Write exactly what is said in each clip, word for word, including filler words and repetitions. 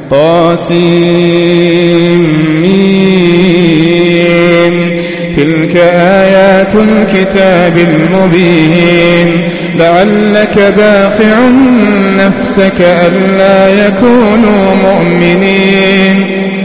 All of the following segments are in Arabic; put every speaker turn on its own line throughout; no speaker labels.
طاسيم تلك آيات الكتاب المبين لعلك باخع نفسك ألا يكونوا مؤمنين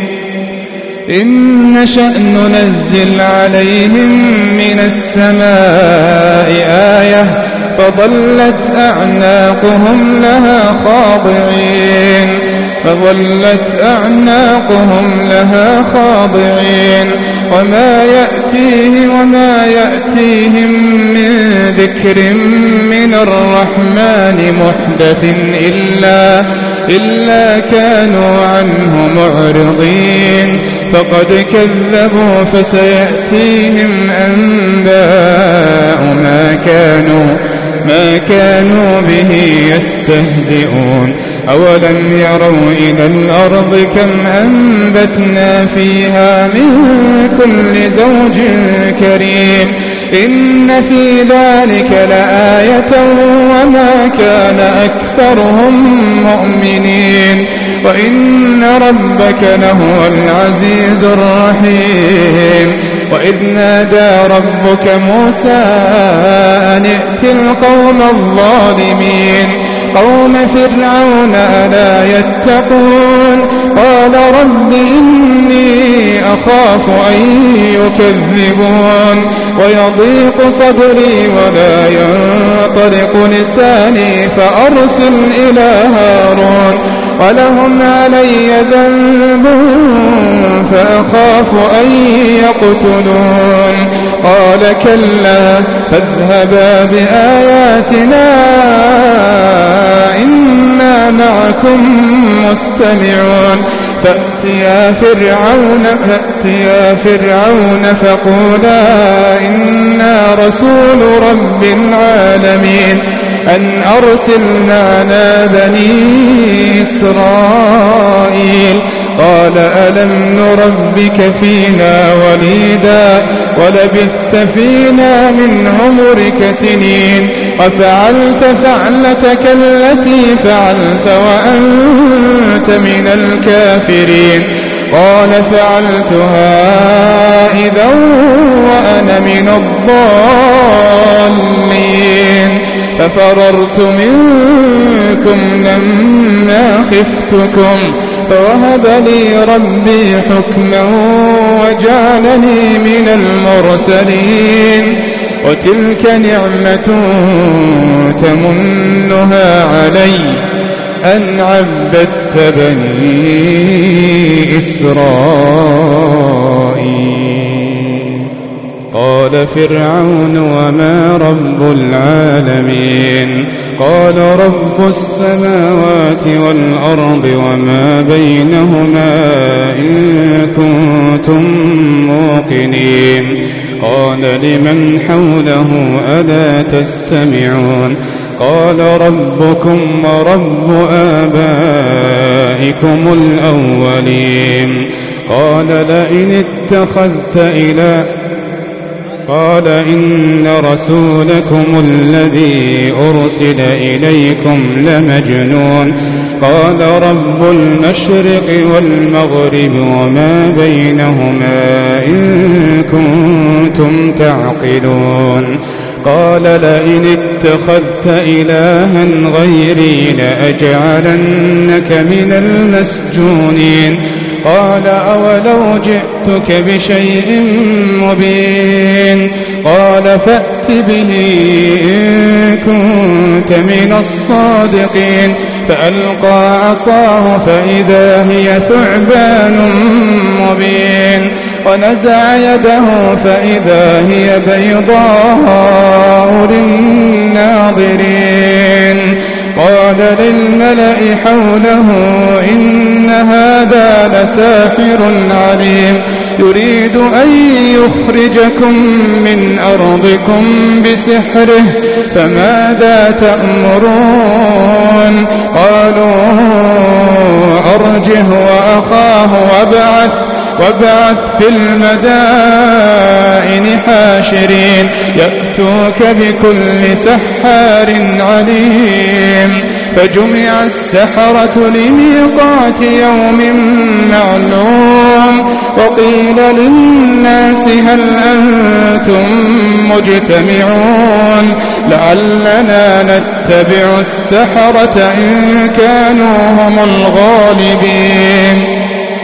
إن نشأ ننزل عليهم من السماء آية فظلت أعناقهم لها خاضعين فظلت أعناقهم لها خاضعين وما يأتيه وما يأتيهم من ذكر من الرحمن محدث إلا إلا كانوا عنه معرضين فقد كذبوا فسيأتيهم أنباء ما كانوا ما كانوا به يستهزئون أولم يروا إلى الأرض كم أنبتنا فيها من كل زوج كريم إن في ذلك لآية وما كان أكثرهم مؤمنين وإن ربك لهو العزيز الرحيم وإذ نادى ربك موسى أن ائت القوم الظالمين قوم فرعون ألا يتقون قال رب إني أخاف أن يكذبون ويضيق صدري ولا ينطلق لساني فأرسل إلى هارون ولهم علي ذنب فأخاف أن يقتلون قال كلا فاذهبا بآياتنا إنا معكم مستمعون فأتيا فرعون, فأتيا فرعون فقولا إنا رسول رب العالمين أن أرسل معنا بني إسرائيل قال ألم نربك فينا وليدا ولبثت فينا من عمرك سنين وفعلت فعلتك التي فعلت وأنت من الكافرين قال فعلتها إذا وأنا من الضالين ففررت منكم لما خفتكم فوهب لي ربي حكما وجعلني من المرسلين وتلك نعمة تمنها علي أن عبدت بني إسرائيل قال فرعون وما رب العالمين قال رب السماوات والأرض وما بينهما إن كنتم موقنين قال لمن حوله ألا تستمعون قال ربكم ورب آبائكم الأولين قال لئن اتخذت إله قال إن رسولكم الذي أرسل إليكم لمجنون قال رب المشرق والمغرب وما بينهما إن كنتم تعقلون قال لئن اتخذت إلها غيري لأجعلنك من المسجونين قال أولو جئتك بشيء مبين قال فأت به إن كنت من الصادقين فألقى عصاه فإذا هي ثعبان مبين ونزع يده فإذا هي بيضاء للناظرين قال للملأ حوله إن هذا لساحر عليم يريد أن يخرجكم من أرضكم بسحره فماذا تأمرون قالوا أرجه وأخاه وابعث وابعث في المدائن حاشرين يأتوك بكل سحار عليم فجمع السحرة لميقات يوم معلوم وقيل للناس هل أنتم مجتمعون لعلنا نتبع السحرة إن كانوا هم الغالبين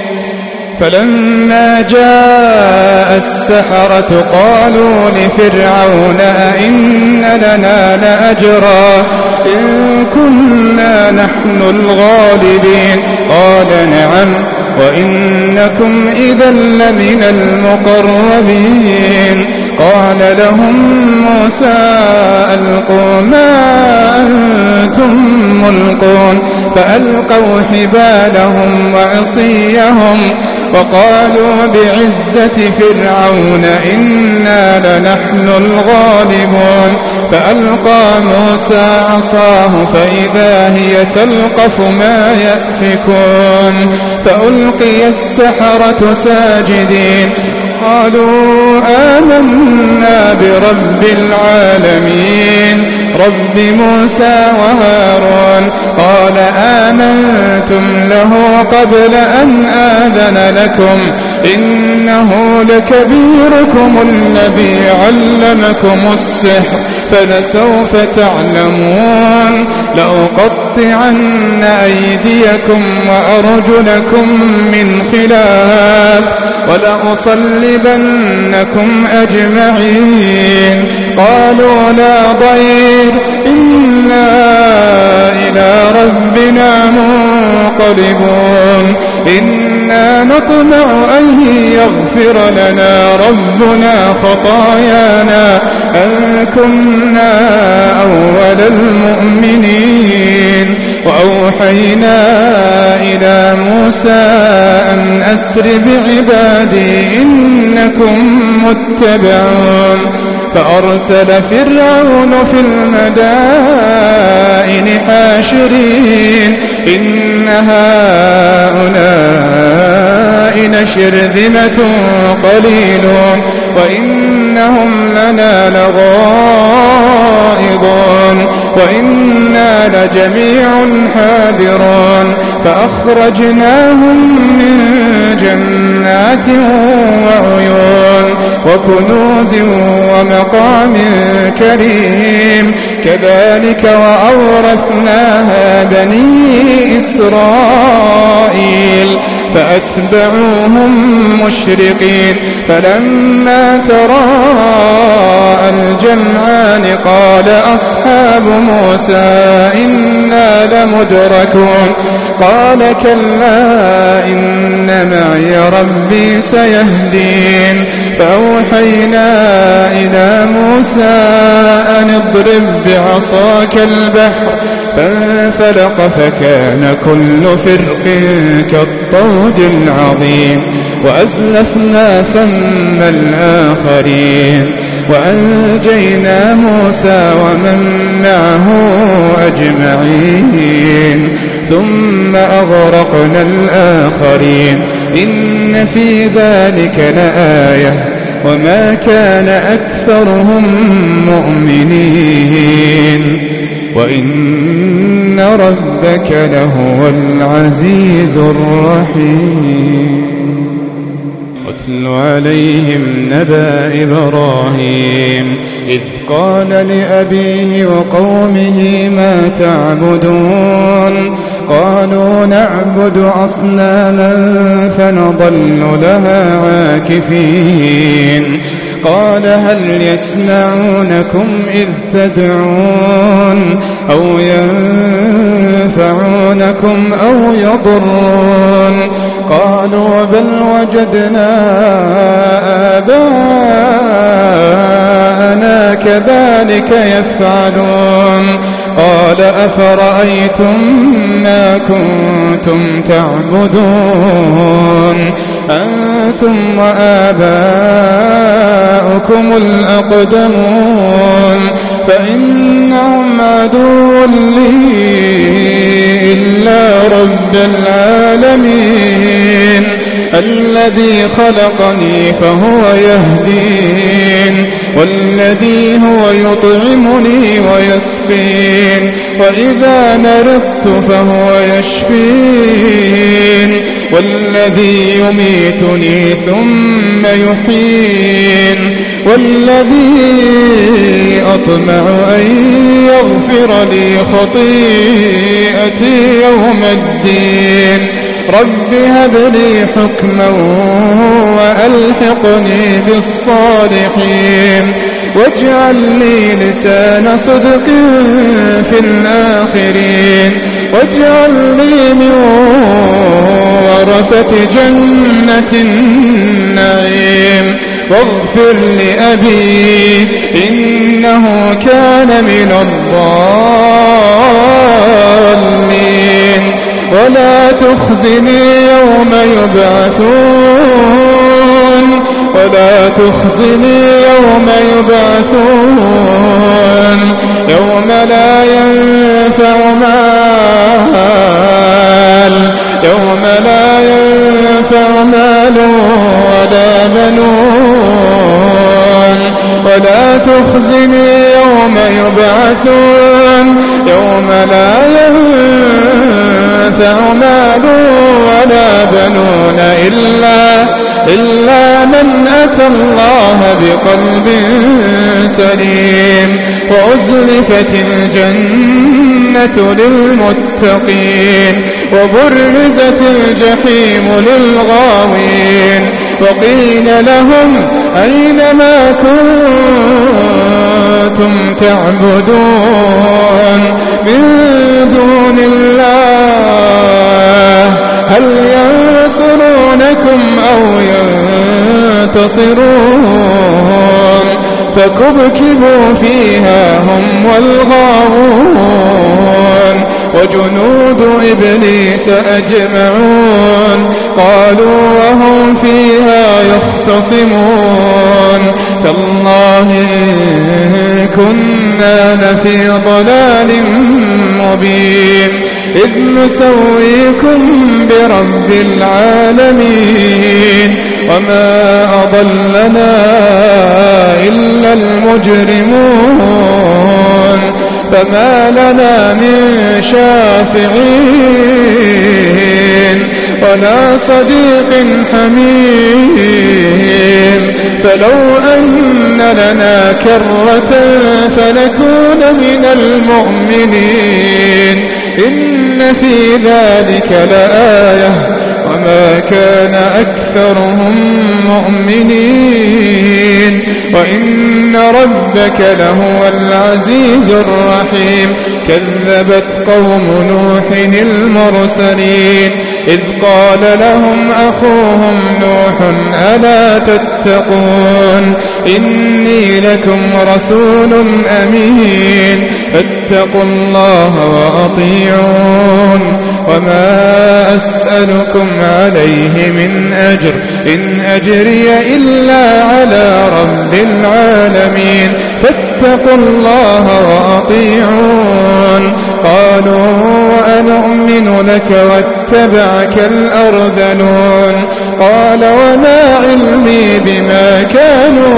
فلما جاء السحرة قالوا لفرعون أئن لنا لأجرا إن كنا نحن الغالبين قال نعم وإنكم إذا لمن المقربين قال لهم موسى ألقوا ما أنتم ملقون فألقوا حبالهم وعصيهم وقالوا بعزة فرعون إنا لنحن الغالبون فألقى موسى عصاه فإذا هي تلقف ما يأفكون فألقي السحرة ساجدين قالوا آمنا برب العالمين رب موسى وهارون قال آمنتم له قبل أن آذن لكم إنه لكبيركم الذي علمكم السحر فلسوف تعلمون لأقطعن أيديكم وأرجلكم من خلاف ولأصلبنكم أجمعين قالوا لا ضير إنا إلى ربنا منقلبون إنا نطمع أن يغفر لنا ربنا خطايانا أن كنا أول المؤمنين وأوحينا إلى موسى أن أسر بعبادي إنكم متبعون فأرسل فرعون في المدائن حاشرين إن هؤلاء لشرذمة قليلون وإنهم لنا لغائظون وإنا لجميع حاذرون فأخرجناهم من جنات وعيون وكنوز ومقام كريم كذلك وأورثناها بني إسرائيل فأتبعوهم مشرقين فلما تراءى الجمعان قال أصحاب موسى إنا لمدركون قال كلا إن معي ربي سيهدين فأوحينا إلى موسى أن اضرب بعصاك البحر فانفلق فكان كل فرق كالطود العظيم وأزلفنا ثم الآخرين وأنجينا موسى ومن معه أجمعين ثم أغرقنا الآخرين إن في ذلك لآية وما كان أكثرهم مؤمنين وإن ربك لهو العزيز الرحيم واتل عليهم نبأ إبراهيم إذ قال لأبيه وقومه ما تعبدون قالوا نعبد أصناما فنظل لها عاكفين قال هل يسمعونكم إذ تدعون أو ينفعونكم أو يضرون قالوا بل وجدنا آباءنا كذلك يفعلون قال أفرأيتم ما كنتم تعبدون أنتم وآباؤكم الأقدمون فإنهم عدو لي إلا رب العالمين الذي خلقني فهو يهدين والذي هو يطعمني ويسقين وإذا مرضت فهو يشفين والذي يميتني ثم يحيين والذي أطمع أن يغفر لي خطيئتي يوم الدين رب هب لي حكما وألحقني بالصالحين واجعل لي لسان صدق في الآخرين واجعلني من ورثة جنة النعيم واغفر لأبي إنه كان من الضالين ولا تخزني يوم يبعثون ولا تخزني يوم يبعثون يوم لا ينفع مال يوم لا ينفع مال ولا بنون ولا تخزني يوم يبعثون يوم لا ينفع مال ولا بنون إلا إلا من أتى الله بقلب سليم وأزلفت الجنة للمتقين وبرزت الجحيم للغاوين وقيل لهم أين ما كنتم تعبدون من دون الله هل ينصرونكم أو ينتصرون فكبكبوا فيها هم والغاوون وجنود إبليس أجمعون قالوا وهم فيها يختصمون تالله إن كنا لفي ضلال مبين إذ نسويكم برب العالمين وما أضلنا إلا المجرمون فما لنا من شافعين ولا صديق حميم فلو أن لنا كرة فنكون من المؤمنين إن في ذلك لآية وما كان أكثرهم مؤمنين وإن ربك لهو العزيز الرحيم كذبت قوم نوح المرسلين إذ قال لهم أخوهم نوح ألا تتقون إني لكم رسول أمين فاتقوا الله وأطيعون وما أسألكم عليه من أجر إن أجري إلا على رب العالمين فاتقوا الله وأطيعون قالوا وأنؤمن لك واتبعك الأرذلون قال وما علمي بما كانوا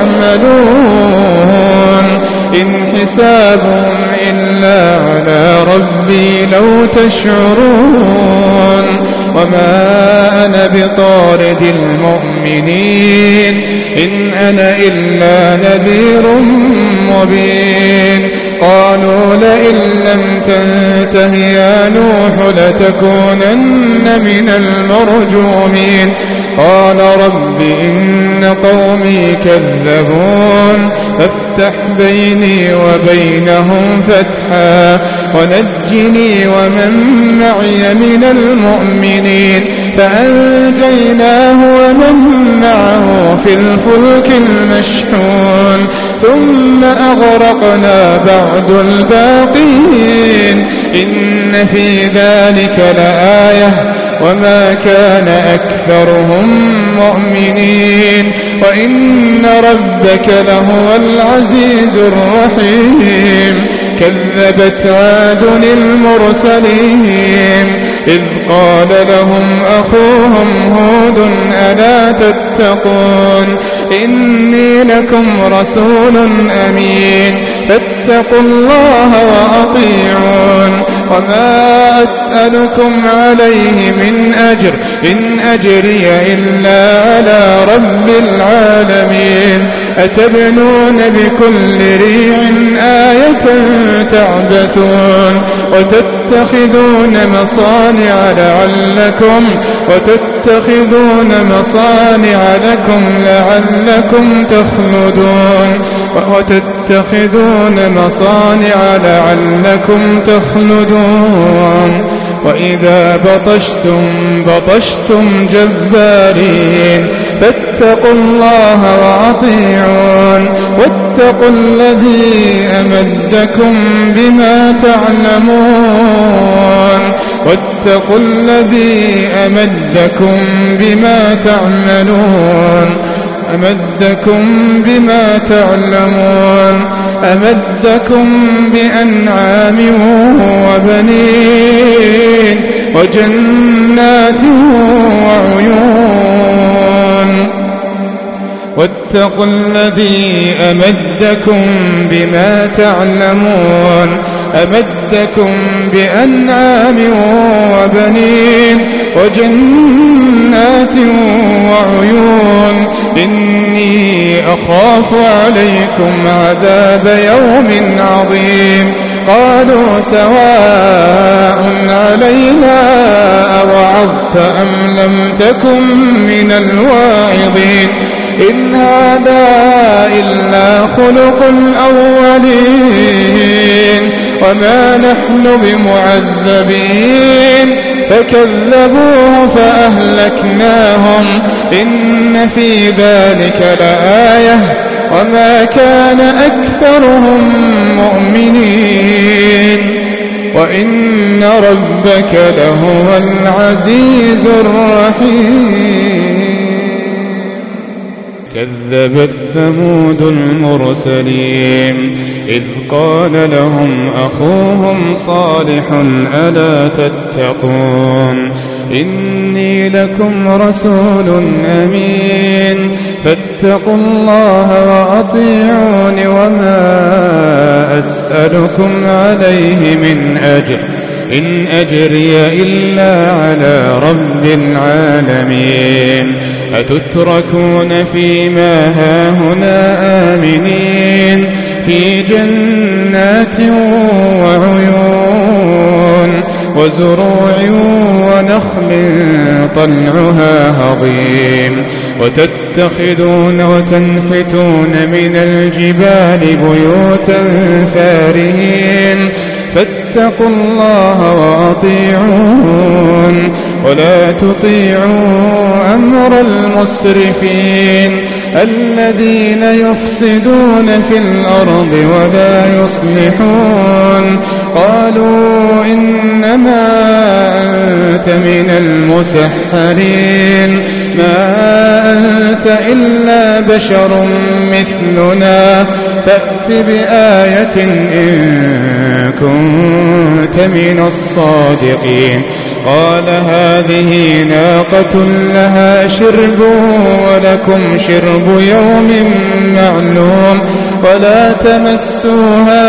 يعملون إن حسابهم إلا على ربي لو تشعرون وما أنا بطارد المؤمنين إن أنا إلا نذير مبين قالوا لئن لم تنته يا نوح لتكونن من المرجومين قال رب إن قومي كذبون فافتح بيني وبينهم فتحا ونجني ومن معي من المؤمنين فأنجيناه ومن معه في الفلك المشحون ثم أغرقنا بعد الباقين إن في ذلك لآية وما كان أكثرهم مؤمنين وإن ربك لهو العزيز الرحيم كذبت عاد المرسلين إذ قال لهم أخوهم هود ألا تتقون إني لكم رسول أمين فاتقوا الله وأطيعون وما أسألكم عليه من أجر إن أجري إلا على رب العالمين أتبنون بكل ريع آية تعبثون وتتخذون مصانع لعلكم وتتخذون مصانع لكم لعلكم تخلدون وتتخذون مصانع لعلكم تخلدون وإذا بطشتم بطشتم جبارين فاتقوا الله وأطيعون واتقوا الذي أمدكم بما تعلمون واتقوا الذي أمدكم بما تعملون أمدكم بما تعلمون أمدكم بأنعام وبنين وجنات وعيون واتقوا الذي أمدكم بما تعلمون أمدكم بأنعام وبنين وجنات وعيون إني أخاف عليكم عذاب يوم عظيم قالوا سواء علينا أوعظت أم لم تكن من الواعظين إن هذا إلا خلق الأولين وما نحن بمعذبين فكذبوه فأهلكناهم إن في ذلك لآية وما كان أكثرهم مؤمنين وإن ربك لهو العزيز الرحيم كذبت ثمود المرسلين إذ قال لهم أخوهم صالح ألا تتقون إني لكم رسول أمين فاتقوا الله وأطيعون وما أسألكم عليه من أجر إن أجري إلا على رب العالمين أتتركون فيما هاهنا آمنين في جنات وعيون وزروع ونخل طلعها هضيم وتتخذون وتنحتون من الجبال بيوتا فارهين فاتقوا الله وأطيعون ولا تطيعوا أمر المسرفين الذين يفسدون في الأرض ولا يصلحون قالوا إنما أنت من المسحرين ما أنت إلا بشر مثلنا فأت بآية إن كنت من الصادقين قال هذه ناقة لها شرب ولكم شرب يوم معلوم ولا تمسوها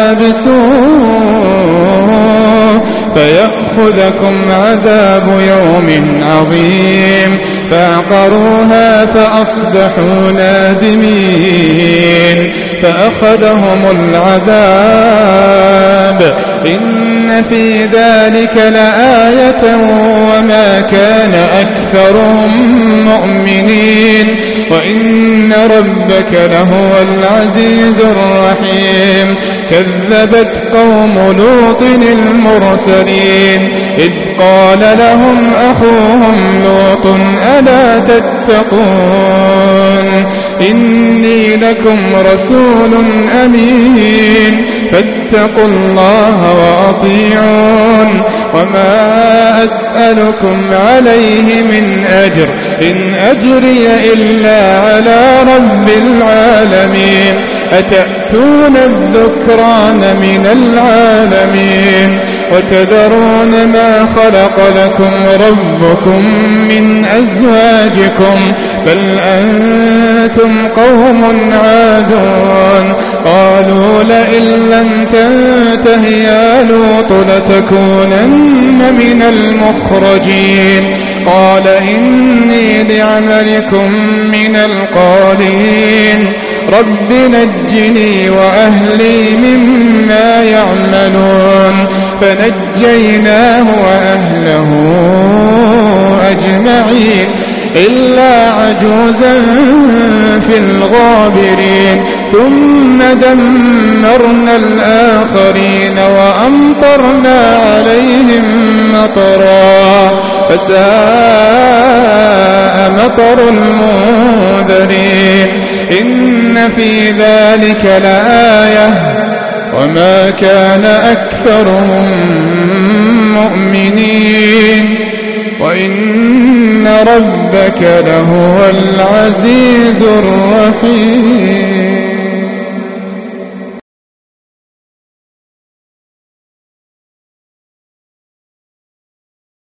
بسوء فيأخذكم عذاب يوم عظيم فعقروها فأصبحوا نادمين فأخذهم العذاب إن في ذلك لآية وما كان أكثرهم مؤمنين وإن ربك لهو العزيز الرحيم كذبت قوم لوط المرسلين إذ قال لهم أخوهم لوط ألا تتقون إني لكم رسول أمين فاتقوا الله وأطيعون وما أسألكم عليه من أجر إن أجري إلا على رب العالمين أتأتون الذكران من العالمين وتذرون ما خلق لكم ربكم من أزواجكم بل أنتم أنتم قوم عادون قالوا لئن لم تنته يا لوط لتكونن من المخرجين قال إني لعملكم من القالين رب نجني وأهلي مما يعملون فنجيناه وأهله أجمعين إلا عجوزا في الغابرين ثم دمرنا الآخرين وأمطرنا عليهم مطرا فساء مطر المنذرين إن في ذلك لآية وما كان أكثرهم مؤمنين وإن ربك لهو العزيز الرحيم.